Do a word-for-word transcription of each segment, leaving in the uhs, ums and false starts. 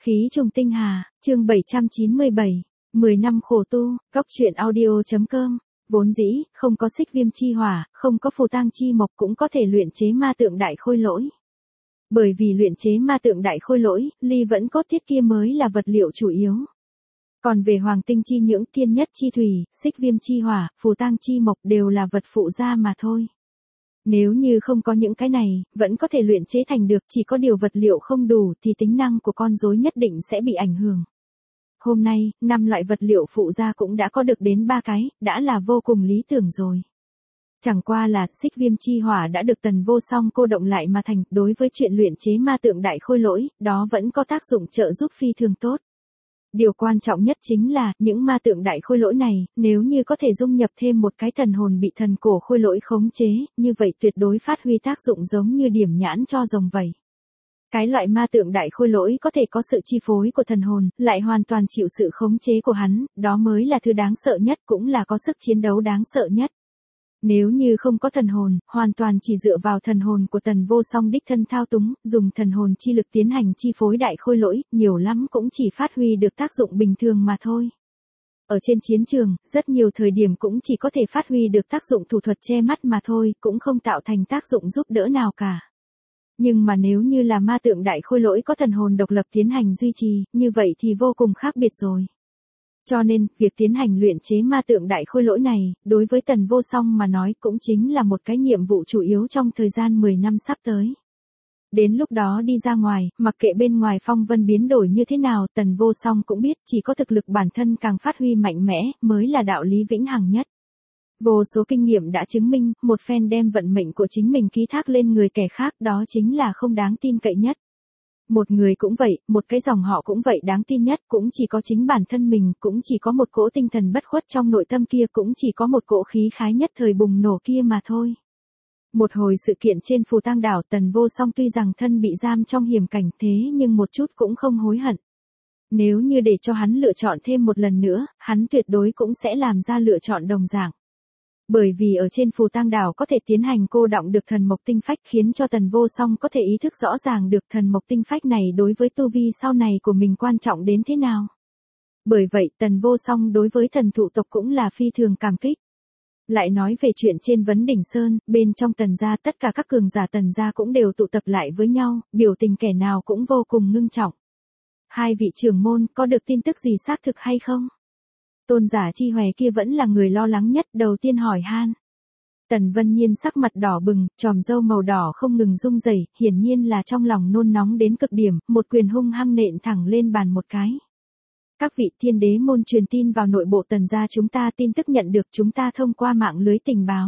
Khí trùng tinh hà, chương bảy trăm chín mươi bảy, mười năm khổ tu, góc truyện audio.com, vốn dĩ, không có xích viêm chi hỏa, không có phù tang chi mộc cũng có thể luyện chế ma tượng đại khôi lỗi. Bởi vì luyện chế ma tượng đại khôi lỗi, ly vẫn cốt thiết kia mới là vật liệu chủ yếu. Còn về hoàng tinh chi nhưỡng, thiên nhất chi thủy, xích viêm chi hỏa, phù tang chi mộc đều là vật phụ gia mà thôi. Nếu như không có những cái này, vẫn có thể luyện chế thành được, chỉ có điều vật liệu không đủ thì tính năng của con rối nhất định sẽ bị ảnh hưởng. Hôm nay, năm loại vật liệu phụ gia cũng đã có được đến ba cái, đã là vô cùng lý tưởng rồi. Chẳng qua là xích viêm chi hỏa đã được Tần Vô Song cô động lại mà thành, đối với chuyện luyện chế ma tượng đại khôi lỗi, đó vẫn có tác dụng trợ giúp phi thường tốt. Điều quan trọng nhất chính là, những ma tượng đại khôi lỗi này, nếu như có thể dung nhập thêm một cái thần hồn bị thần cổ khôi lỗi khống chế, như vậy tuyệt đối phát huy tác dụng giống như điểm nhãn cho rồng vậy. Cái loại ma tượng đại khôi lỗi có thể có sự chi phối của thần hồn, lại hoàn toàn chịu sự khống chế của hắn, đó mới là thứ đáng sợ nhất, cũng là có sức chiến đấu đáng sợ nhất. Nếu như không có thần hồn, hoàn toàn chỉ dựa vào thần hồn của Tần Vô Song đích thân thao túng, dùng thần hồn chi lực tiến hành chi phối đại khôi lỗi, nhiều lắm cũng chỉ phát huy được tác dụng bình thường mà thôi. Ở trên chiến trường, rất nhiều thời điểm cũng chỉ có thể phát huy được tác dụng thủ thuật che mắt mà thôi, cũng không tạo thành tác dụng giúp đỡ nào cả. Nhưng mà nếu như là ma tượng đại khôi lỗi có thần hồn độc lập tiến hành duy trì, như vậy thì vô cùng khác biệt rồi. Cho nên, việc tiến hành luyện chế ma tượng đại khôi lỗi này, đối với Tần Vô Song mà nói cũng chính là một cái nhiệm vụ chủ yếu trong thời gian mười năm sắp tới. Đến lúc đó đi ra ngoài, mặc kệ bên ngoài phong vân biến đổi như thế nào, Tần Vô Song cũng biết chỉ có thực lực bản thân càng phát huy mạnh mẽ, mới là đạo lý vĩnh hằng nhất. Vô số kinh nghiệm đã chứng minh, một phen đem vận mệnh của chính mình ký thác lên người kẻ khác, đó chính là không đáng tin cậy nhất. Một người cũng vậy, một cái dòng họ cũng vậy, đáng tin nhất cũng chỉ có chính bản thân mình, cũng chỉ có một cỗ tinh thần bất khuất trong nội tâm kia, cũng chỉ có một cỗ khí khái nhất thời bùng nổ kia mà thôi. Một hồi sự kiện trên Phù Tang đảo, Tần Vô Song tuy rằng thân bị giam trong hiểm cảnh thế nhưng một chút cũng không hối hận. Nếu như để cho hắn lựa chọn thêm một lần nữa, hắn tuyệt đối cũng sẽ làm ra lựa chọn đồng dạng. Bởi vì ở trên Phù Tang đảo có thể tiến hành cô đọng được thần mộc tinh phách, khiến cho Tần Vô Song có thể ý thức rõ ràng được thần mộc tinh phách này đối với tu vi sau này của mình quan trọng đến thế nào. Bởi vậy Tần Vô Song đối với thần thụ tộc cũng là phi thường cảm kích. Lại nói về chuyện trên Vấn Đỉnh Sơn, bên trong Tần gia tất cả các cường giả Tần gia cũng đều tụ tập lại với nhau, biểu tình kẻ nào cũng vô cùng ngưng trọng. Hai vị trưởng môn có được tin tức gì xác thực hay không? Tôn giả Chi Hòe kia vẫn là người lo lắng nhất, đầu tiên hỏi han. Tần Vân Nhiên sắc mặt đỏ bừng, chòm râu màu đỏ không ngừng rung rẩy, hiển nhiên là trong lòng nôn nóng đến cực điểm, một quyền hung hăng nện thẳng lên bàn một cái. Các vị, Thiên Đế môn truyền tin vào nội bộ Tần gia chúng ta, tin tức nhận được chúng ta thông qua mạng lưới tình báo.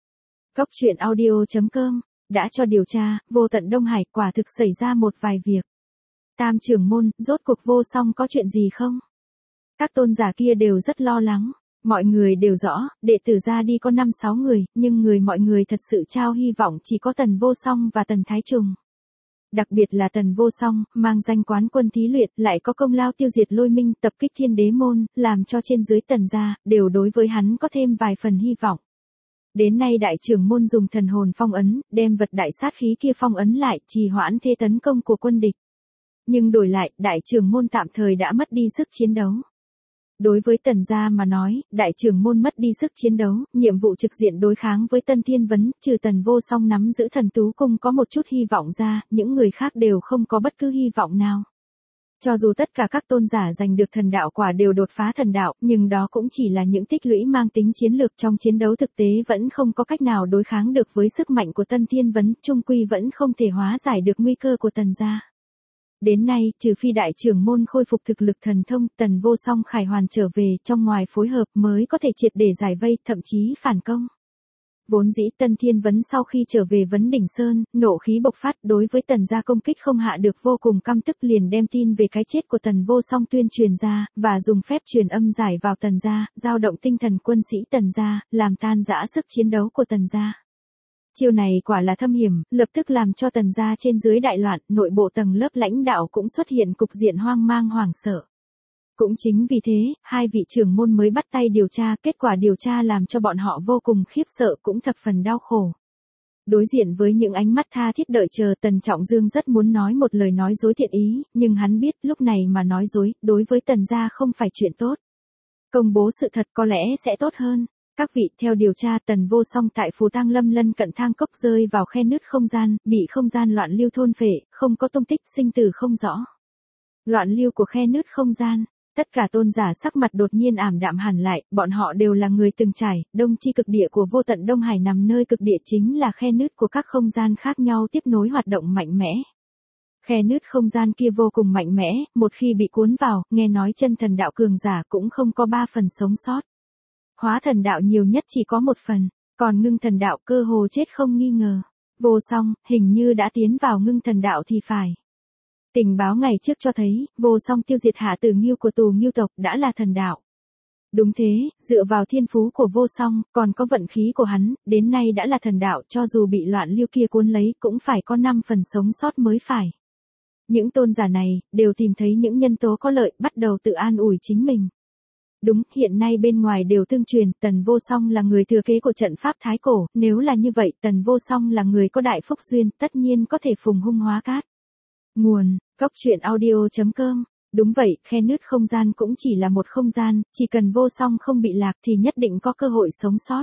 Góc truyện audio.com, đã cho điều tra, vô tận Đông Hải quả thực xảy ra một vài việc. Tam trưởng môn, rốt cuộc Vô Song có chuyện gì không? Các tôn giả kia đều rất lo lắng, mọi người đều rõ, đệ tử ra đi có năm sáu người, nhưng người mọi người thật sự trao hy vọng chỉ có Tần Vô Song và Tần Thái Trùng. Đặc biệt là Tần Vô Song, mang danh quán quân thí luyện, lại có công lao tiêu diệt Lôi Minh, tập kích Thiên Đế môn, làm cho trên dưới Tần gia, đều đối với hắn có thêm vài phần hy vọng. Đến nay đại trưởng môn dùng thần hồn phong ấn, đem vật đại sát khí kia phong ấn lại, trì hoãn thế tấn công của quân địch. Nhưng đổi lại, đại trưởng môn tạm thời đã mất đi sức chiến đấu. Đối với Tần gia mà nói, đại trưởng môn mất đi sức chiến đấu, nhiệm vụ trực diện đối kháng với Tân Thiên Vấn, trừ Tần Vô Song nắm giữ thần tú cung có một chút hy vọng ra, những người khác đều không có bất cứ hy vọng nào. Cho dù tất cả các tôn giả giành được thần đạo quả đều đột phá thần đạo, nhưng đó cũng chỉ là những tích lũy mang tính chiến lược, trong chiến đấu thực tế vẫn không có cách nào đối kháng được với sức mạnh của Tân Thiên Vấn, chung quy vẫn không thể hóa giải được nguy cơ của Tần gia. Đến nay, trừ phi đại trưởng môn khôi phục thực lực thần thông, Tần Vô Song khải hoàn trở về, trong ngoài phối hợp mới có thể triệt để giải vây, thậm chí phản công. Vốn dĩ Tân Thiên Vấn sau khi trở về Vấn Đỉnh Sơn, nộ khí bộc phát, đối với Tần gia công kích không hạ được, vô cùng căm tức, liền đem tin về cái chết của Tần Vô Song tuyên truyền ra, và dùng phép truyền âm giải vào Tần gia, dao động tinh thần quân sĩ Tần gia, làm tan rã sức chiến đấu của Tần gia. Chiêu này quả là thâm hiểm, lập tức làm cho Tần gia trên dưới đại loạn, nội bộ tầng lớp lãnh đạo cũng xuất hiện cục diện hoang mang hoảng sợ. Cũng chính vì thế, hai vị trưởng môn mới bắt tay điều tra, kết quả điều tra làm cho bọn họ vô cùng khiếp sợ, cũng thập phần đau khổ. Đối diện với những ánh mắt tha thiết đợi chờ, Tần Trọng Dương rất muốn nói một lời nói dối thiện ý, nhưng hắn biết lúc này mà nói dối, đối với Tần gia không phải chuyện tốt. Công bố sự thật có lẽ sẽ tốt hơn. Các vị, theo điều tra, Tần Vô Song tại Phù Tang Lâm lân cận thang cốc rơi vào khe nứt không gian, bị không gian loạn lưu thôn phệ, không có tung tích, sinh tử không rõ. Loạn lưu của khe nứt không gian. Tất cả tôn giả sắc mặt đột nhiên ảm đạm hẳn lại, bọn họ đều là người từng trải, đông chi cực địa của vô tận Đông Hải nằm nơi cực địa chính là khe nứt của các không gian khác nhau tiếp nối hoạt động mạnh mẽ. Khe nứt không gian kia vô cùng mạnh mẽ, một khi bị cuốn vào, nghe nói chân thần đạo cường giả cũng không có ba phần sống sót. Hóa thần đạo nhiều nhất chỉ có một phần, còn ngưng thần đạo cơ hồ chết không nghi ngờ. Vô Song, hình như đã tiến vào ngưng thần đạo thì phải. Tình báo ngày trước cho thấy, Vô Song tiêu diệt Hạ Tử Ngưu của Tù Ngưu tộc đã là thần đạo. Đúng thế, dựa vào thiên phú của Vô Song, còn có vận khí của hắn, đến nay đã là thần đạo, cho dù bị loạn lưu kia cuốn lấy cũng phải có năm phần sống sót mới phải. Những tôn giả này, đều tìm thấy những nhân tố có lợi, bắt đầu tự an ủi chính mình. Đúng, hiện nay bên ngoài đều tương truyền, Tần Vô Song là người thừa kế của trận pháp Thái Cổ, nếu là như vậy, Tần Vô Song là người có đại phúc duyên, tất nhiên có thể phùng hung hóa cát. Nguồn, Cốc Truyện Audio chấm com. Đúng vậy, khe nứt không gian cũng chỉ là một không gian, chỉ cần Vô Song không bị lạc thì nhất định có cơ hội sống sót.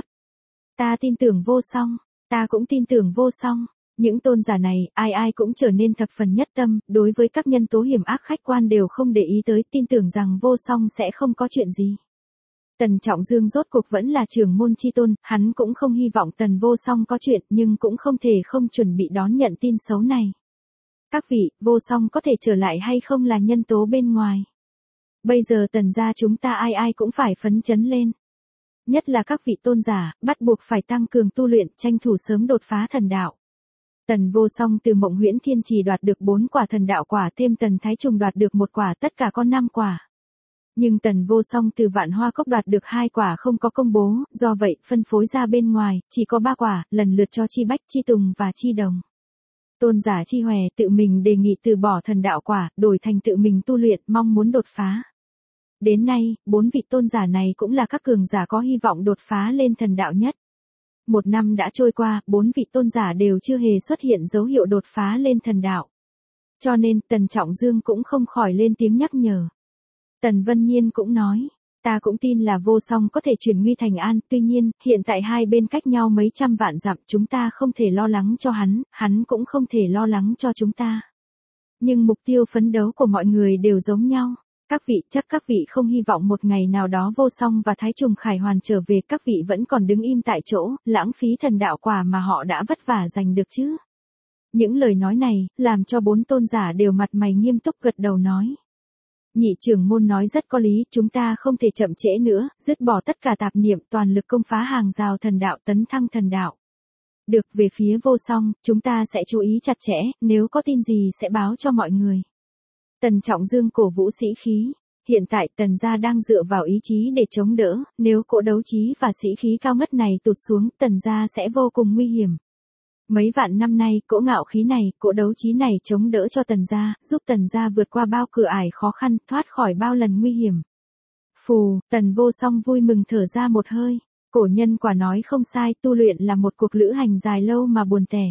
Ta tin tưởng Vô Song, ta cũng tin tưởng Vô Song. Những tôn giả này, ai ai cũng trở nên thập phần nhất tâm, đối với các nhân tố hiểm ác khách quan đều không để ý tới, tin tưởng rằng Vô Song sẽ không có chuyện gì. Tần Trọng Dương rốt cuộc vẫn là trưởng môn chi tôn, hắn cũng không hy vọng Tần Vô Song có chuyện, nhưng cũng không thể không chuẩn bị đón nhận tin xấu này. Các vị, Vô Song có thể trở lại hay không là nhân tố bên ngoài. Bây giờ Tần gia chúng ta ai ai cũng phải phấn chấn lên. Nhất là các vị tôn giả, bắt buộc phải tăng cường tu luyện, tranh thủ sớm đột phá thần đạo. Tần Vô Song từ Mộng Huyễn Thiên Trì đoạt được bốn quả thần đạo quả, thêm Tần Thái Trùng đoạt được một quả, tất cả có năm quả. Nhưng Tần Vô Song từ Vạn Hoa Cốc đoạt được hai quả không có công bố, do vậy, phân phối ra bên ngoài, chỉ có ba quả, lần lượt cho Chi Bách, Chi Tùng và Chi Đồng. Tôn giả Chi Hòe tự mình đề nghị từ bỏ thần đạo quả, đổi thành tự mình tu luyện, mong muốn đột phá. Đến nay, bốn vị tôn giả này cũng là các cường giả có hy vọng đột phá lên thần đạo nhất. Một năm đã trôi qua, bốn vị tôn giả đều chưa hề xuất hiện dấu hiệu đột phá lên thần đạo. Cho nên, Tần Trọng Dương cũng không khỏi lên tiếng nhắc nhở. Tần Vân Nhiên cũng nói, ta cũng tin là Vô Song có thể chuyển nguy thành an, tuy nhiên, hiện tại hai bên cách nhau mấy trăm vạn dặm, chúng ta không thể lo lắng cho hắn, hắn cũng không thể lo lắng cho chúng ta. Nhưng mục tiêu phấn đấu của mọi người đều giống nhau. Các vị, chắc các vị không hy vọng một ngày nào đó Vô Song và Thái Trùng Khải Hoàn trở về, các vị vẫn còn đứng im tại chỗ, lãng phí thần đạo quả mà họ đã vất vả giành được chứ. Những lời nói này, làm cho bốn tôn giả đều mặt mày nghiêm túc gật đầu nói. Nhị trưởng môn nói rất có lý, chúng ta không thể chậm trễ nữa, dứt bỏ tất cả tạp niệm, toàn lực công phá hàng rào thần đạo, tấn thăng thần đạo. Được, về phía Vô Song, chúng ta sẽ chú ý chặt chẽ, nếu có tin gì sẽ báo cho mọi người. Tần Trọng Dương cổ vũ sĩ khí. Hiện tại Tần gia đang dựa vào ý chí để chống đỡ, nếu cỗ đấu trí và sĩ khí cao ngất này tụt xuống, Tần gia sẽ vô cùng nguy hiểm. Mấy vạn năm nay, cỗ ngạo khí này, cỗ đấu trí này chống đỡ cho Tần gia, giúp Tần gia vượt qua bao cửa ải khó khăn, thoát khỏi bao lần nguy hiểm. Phù, Tần Vô Song vui mừng thở ra một hơi. Cổ nhân quả nói không sai, tu luyện là một cuộc lữ hành dài lâu mà buồn tẻ.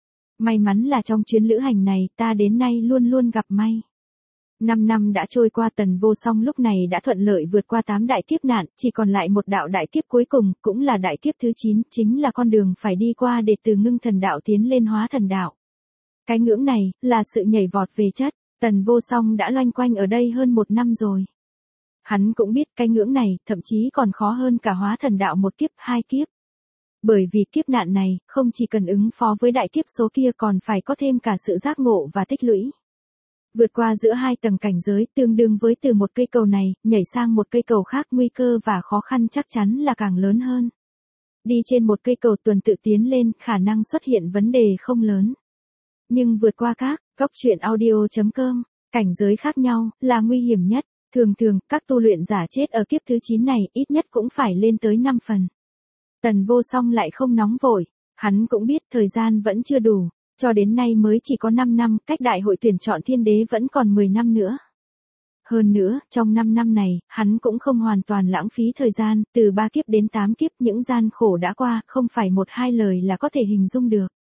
May mắn là trong chuyến lữ hành này, ta đến nay luôn luôn gặp may. Năm năm đã trôi qua, Tần Vô Song lúc này đã thuận lợi vượt qua tám đại kiếp nạn, chỉ còn lại một đạo đại kiếp cuối cùng, cũng là đại kiếp thứ chín, chính là con đường phải đi qua để từ ngưng thần đạo tiến lên hóa thần đạo. Cái ngưỡng này, là sự nhảy vọt về chất, Tần Vô Song đã loanh quanh ở đây hơn một năm rồi. Hắn cũng biết cái ngưỡng này, thậm chí còn khó hơn cả hóa thần đạo một kiếp, hai kiếp. Bởi vì kiếp nạn này, không chỉ cần ứng phó với đại kiếp số kia còn phải có thêm cả sự giác ngộ và tích lũy. Vượt qua giữa hai tầng cảnh giới, tương đương với từ một cây cầu này, nhảy sang một cây cầu khác, nguy cơ và khó khăn chắc chắn là càng lớn hơn. Đi trên một cây cầu tuần tự tiến lên, khả năng xuất hiện vấn đề không lớn. Nhưng vượt qua các, Cốc Truyện Audio chấm com, cảnh giới khác nhau, là nguy hiểm nhất. Thường thường, các tu luyện giả chết ở kiếp thứ chín này, ít nhất cũng phải lên tới năm phần. Tần Vô Song lại không nóng vội, hắn cũng biết thời gian vẫn chưa đủ. Cho đến nay mới chỉ có năm năm, cách đại hội tuyển chọn thiên đế vẫn còn mười năm nữa. Hơn nữa, trong năm năm này, hắn cũng không hoàn toàn lãng phí thời gian, từ ba kiếp đến tám kiếp, những gian khổ đã qua, không phải một hai lời là có thể hình dung được.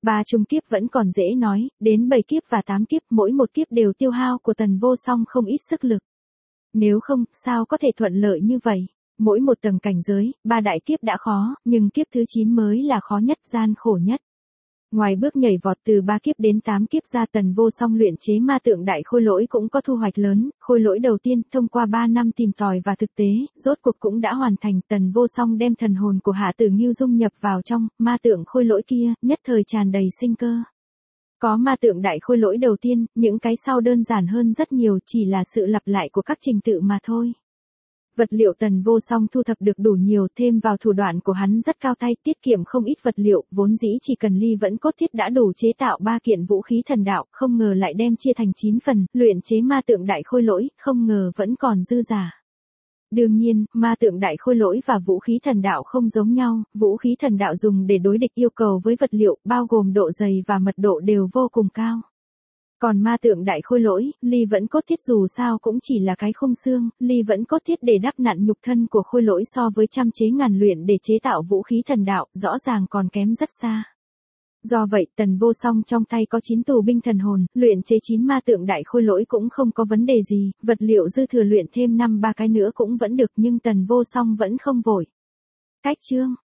Ba trung kiếp vẫn còn dễ nói, đến bảy kiếp và tám kiếp mỗi một kiếp đều tiêu hao của Tần Vô Song không ít sức lực. Nếu không, sao có thể thuận lợi như vậy? Mỗi một tầng cảnh giới, ba đại kiếp đã khó, nhưng kiếp thứ chín mới là khó nhất, gian khổ nhất. Ngoài bước nhảy vọt từ ba kiếp đến tám kiếp ra, Tần Vô Song luyện chế ma tượng đại khôi lỗi cũng có thu hoạch lớn. Khôi lỗi đầu tiên, thông qua ba năm tìm tòi và thực tế, rốt cuộc cũng đã hoàn thành. Tần Vô Song đem thần hồn của Hạ Tử Ngưu dung nhập vào trong ma tượng khôi lỗi kia, nhất thời tràn đầy sinh cơ. Có ma tượng đại khôi lỗi đầu tiên, những cái sau đơn giản hơn rất nhiều, chỉ là sự lặp lại của các trình tự mà thôi. Vật liệu Tần Vô Song thu thập được đủ nhiều, thêm vào thủ đoạn của hắn rất cao tay, tiết kiệm không ít vật liệu, vốn dĩ chỉ cần ly vẫn cốt thiết đã đủ chế tạo ba kiện vũ khí thần đạo, không ngờ lại đem chia thành chín phần, luyện chế ma tượng đại khôi lỗi, không ngờ vẫn còn dư giả. Đương nhiên, ma tượng đại khôi lỗi và vũ khí thần đạo không giống nhau, vũ khí thần đạo dùng để đối địch yêu cầu với vật liệu, bao gồm độ dày và mật độ đều vô cùng cao. Còn ma tượng đại khôi lỗi, ly vẫn cốt thiết dù sao cũng chỉ là cái khung xương, ly vẫn cốt thiết để đắp nặn nhục thân của khôi lỗi so với trăm chế ngàn luyện để chế tạo vũ khí thần đạo, rõ ràng còn kém rất xa. Do vậy, Tần Vô Song trong tay có chín tù binh thần hồn, luyện chế chín ma tượng đại khôi lỗi cũng không có vấn đề gì, vật liệu dư thừa luyện thêm năm ba cái nữa cũng vẫn được, nhưng Tần Vô Song vẫn không vội. Cách chương